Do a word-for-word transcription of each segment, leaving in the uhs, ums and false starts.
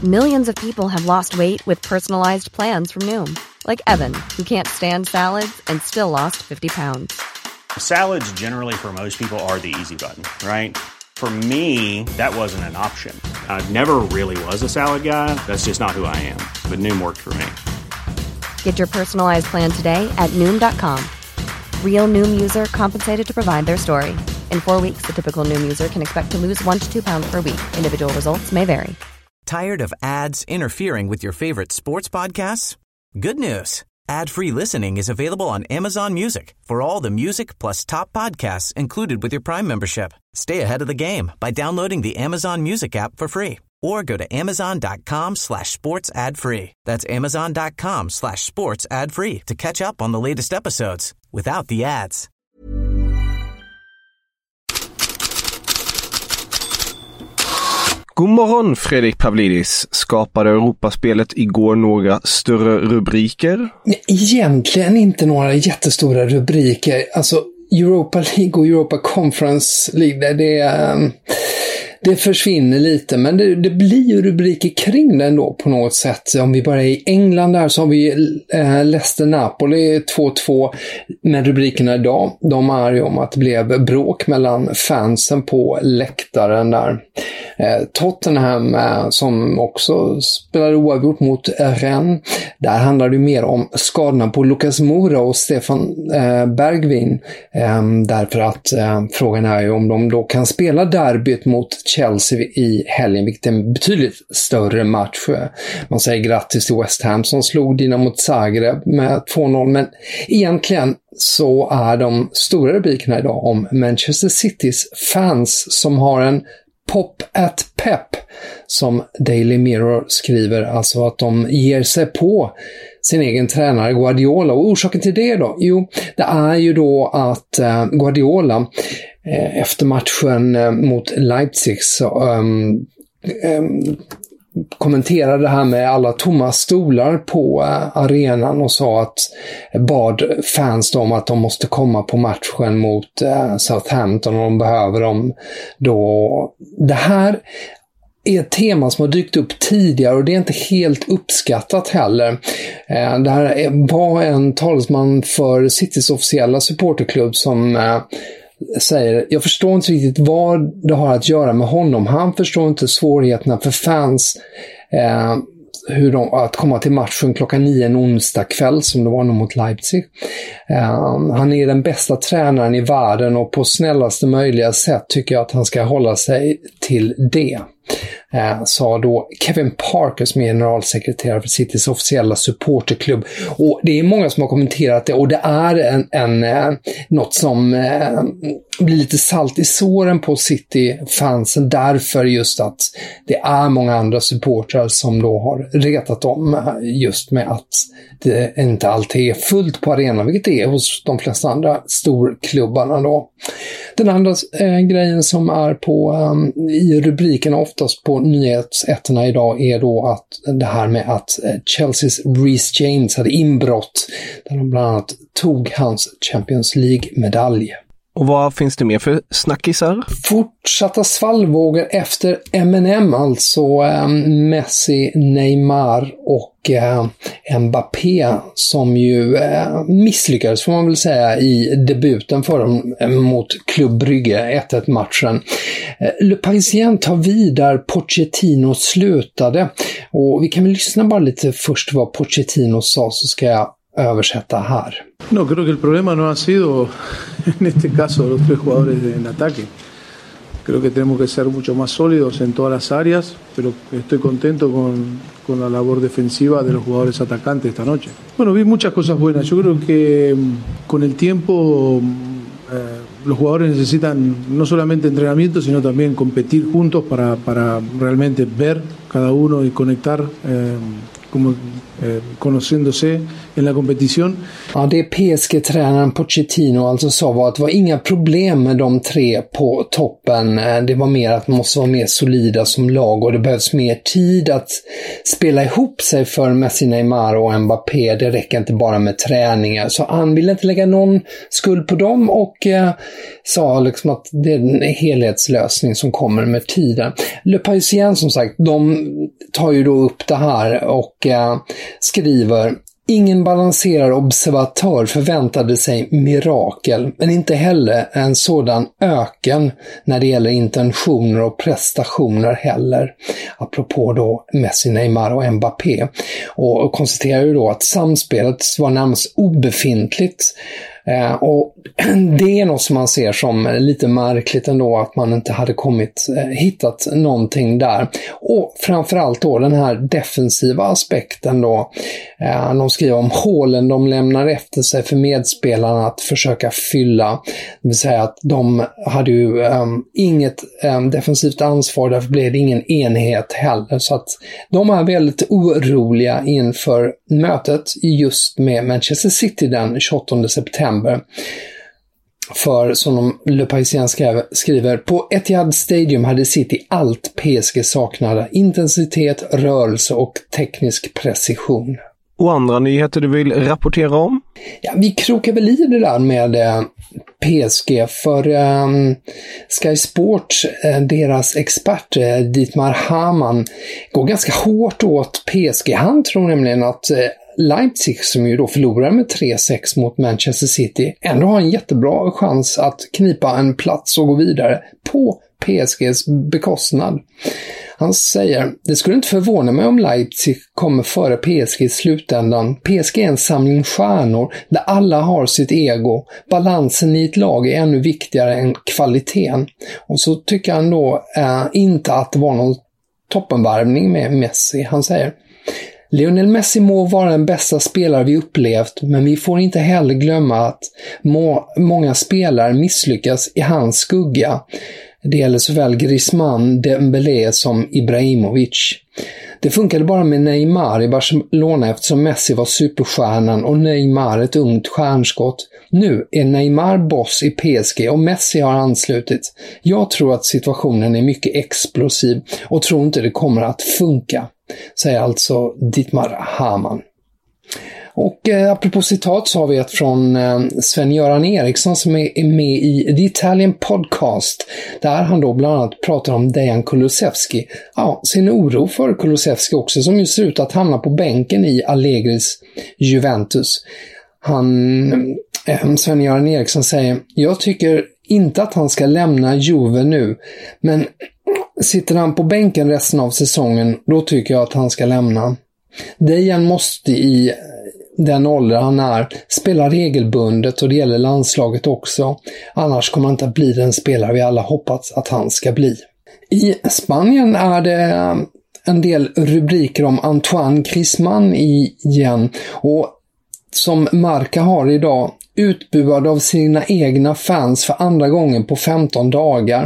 Millions of people have lost weight with personalized plans from Noom. Like Evan, who can't stand salads and still lost fifty pounds. Salads generally for most people are the easy button, right? For me, that wasn't an option. I never really was a salad guy. That's just not who I am. But Noom worked for me. Get your personalized plan today at Noom dot com. Real Noom user compensated to provide their story. In four weeks, the typical Noom user can expect to lose one to two pounds per week. Individual results may vary. Tired of ads interfering with your favorite sports podcasts? Good news. Ad-free listening is available on Amazon Music for all the music plus top podcasts included with your Prime membership. Stay ahead of the game by downloading the Amazon Music app for free or go to amazon.com slash sports ad free. That's amazon.com slash sports ad free to catch up on the latest episodes without the ads. God morgon Fredrik Pavlidis. Skapade Europaspelet igår några större rubriker? Egentligen inte några jättestora rubriker. Alltså Europa League och Europa Conference League, det är... Det försvinner lite, men det, det blir ju rubriker kring den då på något sätt. Om vi bara är i England där så har vi eh, Leicester-Napoli två två. Men rubrikerna idag, de är ju om att det blev bråk mellan fansen på läktaren där. Eh, Tottenham eh, som också spelade oavgjort mot Rennes. Där handlar det mer om skadorna på Lucas Moura och Stefan eh, Bergvin. Eh, därför att eh, frågan är ju om de då kan spela derbyt mot Chelsea i helgen, vilket är en betydligt större match. Man säger grattis till West Ham som slog Dinamo Zagreb med två noll, men egentligen så är de stora rubrikerna idag om Manchester Citys fans som har en pop at pep, som Daily Mirror skriver, alltså att de ger sig på sin egen tränare Guardiola. Och orsaken till det då? Jo, det är ju då att eh, Guardiola eh, efter matchen eh, mot Leipzig så um, um, kommenterade det här med alla tomma stolar på äh, arenan och sa att bad fans då om att de måste komma på matchen mot äh, Southampton och de behöver dem då. Det här är ett tema som har dykt upp tidigare och det är inte helt uppskattat heller. Äh, det här var en talesman för Citys officiella supporterklubb som äh, säger, jag förstår inte riktigt vad det har att göra med honom. Han förstår inte svårigheterna för fans eh, hur de, att komma till matchen klockan nio en onsdag kväll som det var mot Leipzig. Eh, han är den bästa tränaren i världen och på snällaste möjliga sätt tycker jag att han ska hålla sig till det. Eh, sa då Kevin Parker som är generalsekreterare för Citys officiella supporterklubb. Och det är många som har kommenterat det och det är en, en, eh, något som eh, blir lite salt i såren på City-fansen därför just att det är många andra supportrar som då har retat dem just med att det inte alltid är fullt på arenan, vilket det är hos de flesta andra storklubbarna då. Den andra eh, grejen som är på um, i rubriken oftast på nyhetsätterna idag är då att det här med att eh, Chelseas Reece James hade inbrott där de bland annat tog hans Champions League-medalj. Och vad finns det mer för snackisar? Fortsatta svallvågor efter M and M, alltså eh, Messi, Neymar och eh, Mbappé som ju eh, misslyckades får man väl säga i debuten för dem eh, mot Club Brygge ett ett matchen. Eh, Le Parisien tar vidare Pochettino slutade och vi kan väl lyssna bara lite först vad Pochettino sa så ska jag översätta här. No, creo que el problema no ha sido en este caso los tres jugadores en ataque. Creo que tenemos que ser mucho más sólidos en todas las áreas, pero estoy contento con, con la labor defensiva de los jugadores atacantes esta noche. Bueno, vi muchas cosas buenas. Yo creo que con el tiempo eh, los jugadores necesitan no solamente entrenamiento, sino también competir juntos para, para realmente ver cada uno y conectar eh, como eh, conociéndose en la competición. Ja, det P S G-tränaren Pochettino alltså sa var att det var inga problem med de tre på toppen. Det var mer att man måste vara mer solida som lag och det behövs mer tid att spela ihop sig för Messi, Neymar och Mbappé. Det räcker inte bara med träningar. Så han ville inte lägga någon skuld på dem och eh, sa liksom att det är en helhetslösning som kommer med tiden. Le Parisien som sagt, de tar ju då upp det här och eh, skriver: ingen balanserad observatör förväntade sig mirakel, men inte heller en sådan öken när det gäller intentioner och prestationer heller. Apropå då Messi, Neymar och Mbappé. Och konstaterar ju då att samspelet var närmast obefintligt. Eh, och det är något som man ser som lite märkligt ändå, att man inte hade kommit eh, hittat någonting där. Och framförallt då den här defensiva aspekten då. Eh, de skriver om hålen de lämnar efter sig för medspelarna att försöka fylla. Det vill säga att de hade ju eh, inget eh, defensivt ansvar, därför blev det ingen enhet heller. Så att de är väldigt oroliga inför mötet just med Manchester City den tjugoåttonde september. För som de Le Parisien skriver, skriver, på Etihad Stadium hade City allt P S G saknade: intensitet, rörelse och teknisk precision. Och andra nyheter du vill rapportera om? Ja, vi krokar väl i det där med eh, P S G för eh, Sky Sport, eh, deras expert eh, Dietmar Hamann går ganska hårt åt P S G. Han tror nämligen att eh, Leipzig, som ju då förlorar med tre sex mot Manchester City, ändå har en jättebra chans att knipa en plats och gå vidare på P S G:s bekostnad. Han säger: det skulle inte förvåna mig om Leipzig kommer före P S G i slutändan. P S G är en samling stjärnor där alla har sitt ego. Balansen i ett lag är ännu viktigare än kvaliteten. Och så tycker han då eh, inte att det var någon toppenvärvning med Messi. Han säger: Lionel Messi må vara den bästa spelare vi upplevt, men vi får inte heller glömma att må, många spelare misslyckas i hans skugga. Det gäller såväl Griezmann, Dembélé som Ibrahimovic. Det funkade bara med Neymar i Barcelona eftersom Messi var superstjärnan och Neymar ett ungt stjärnskott. Nu är Neymar boss i P S G och Messi har anslutit. Jag tror att situationen är mycket explosiv och tror inte det kommer att funka, säger alltså Dietmar Hamann. Och eh, apropå citat så har vi ett från eh, Sven-Göran Eriksson som är, är med i The Italian Podcast, där han då bland annat pratar om Dejan Kulusevski. Ja, sin oro för Kulusevski också, som ju ser ut att hamna på bänken i Allegris Juventus. Han, eh, Sven-Göran Eriksson säger: jag tycker inte att han ska lämna Juve nu, men sitter han på bänken resten av säsongen, då tycker jag att han ska lämna. Dejan måste i den ålder han är spela regelbundet, och det gäller landslaget också. Annars kommer han inte att bli den spelare vi alla hoppats att han ska bli. I Spanien är det en del rubriker om Antoine Griezmann igen, och som Marca har idag, utbuad av sina egna fans för andra gången på femton dagar.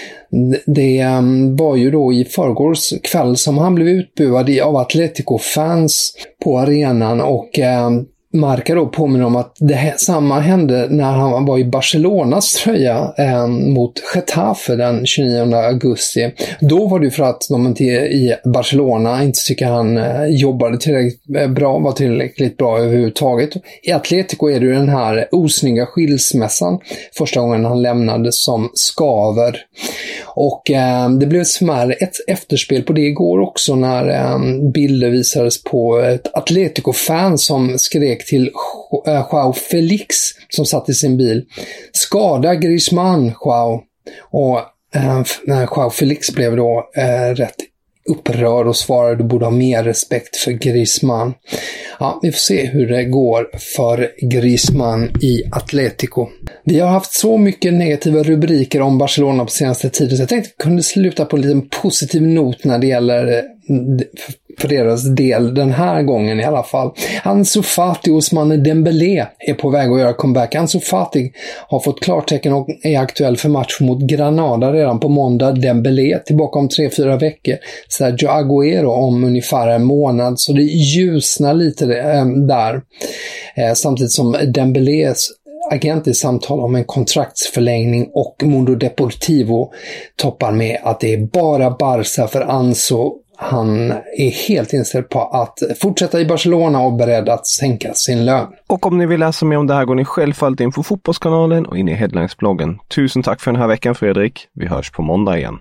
Det var ju då i förrgårs kväll som han blev utbuad av Atletico-fans på arenan, och Marca då påminner om att det här, samma hände när han var i Barcelonas tröja eh, mot Getafe den tjugonionde augusti. Då var det för att de inte i Barcelona inte tycker han eh, jobbade tillräckligt bra, var tillräckligt bra överhuvudtaget. I Atletico är det ju den här osnygga skilsmässan första gången han lämnade som skaver. Och eh, det blev smärre ett efterspel på det igår också, när eh, bilder visades på ett Atletico-fan som skrek till Joao Felix som satt i sin bil: skada Griezmann, Joao. Och eh, Joao Felix blev då eh, rätt upprörd och svarade: du borde ha mer respekt för Griezmann. Ja, vi får se hur det går för Griezmann i Atletico. Vi har haft så mycket negativa rubriker om Barcelona på senaste tiden, så jag tänkte att vi kunde sluta på en liten positiv not när det gäller för deras del den här gången i alla fall. Ansu Fati och Ousmane Dembélé är på väg att göra comeback. Ansu Fati har fått klartecken och är aktuell för match mot Granada redan på måndag. Dembélé tillbaka om tre fyra veckor. Sergio Agüero om ungefär en månad, så det ljusnar lite där. Samtidigt som Dembélés agent i samtal om en kontraktsförlängning, och Mundo Deportivo toppar med att det är bara Barca för Ansu. Han är helt inställd på att fortsätta i Barcelona och beredd att sänka sin lön. Och om ni vill läsa mer om det här går ni självfallet in på Fotbollskanalen och in i Headlines-bloggen. Tusen tack för den här veckan, Fredrik. Vi hörs på måndag igen.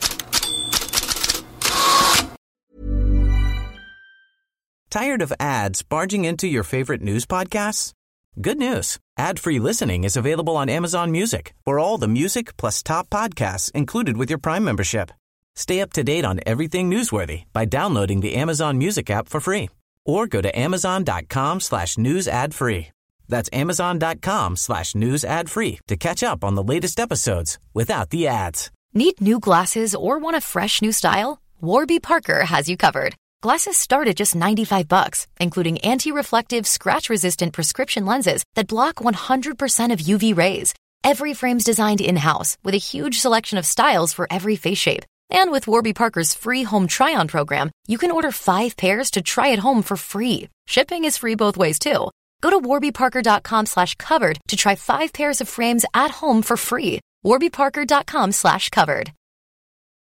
Tired of ads barging into your favorite news podcasts? Good news. Ad-free listening is available on Amazon Music for all the music plus top podcasts included with your Prime membership. Stay up to date on everything newsworthy by downloading the Amazon Music app for free or go to amazon.com slash news ad free. That's amazon.com slash news ad free to catch up on the latest episodes without the ads. Need new glasses or want a fresh new style? Warby Parker has you covered. Glasses start at just ninety-five bucks, including anti-reflective, scratch-resistant prescription lenses that block one hundred percent of U V rays. Every frame's designed in-house with a huge selection of styles for every face shape. And with Warby Parker's free home try-on program, you can order five pairs to try at home for free. Shipping is free both ways, too. Go to warbyparker.com slash covered to try five pairs of frames at home for free. warbyparker.com slash covered.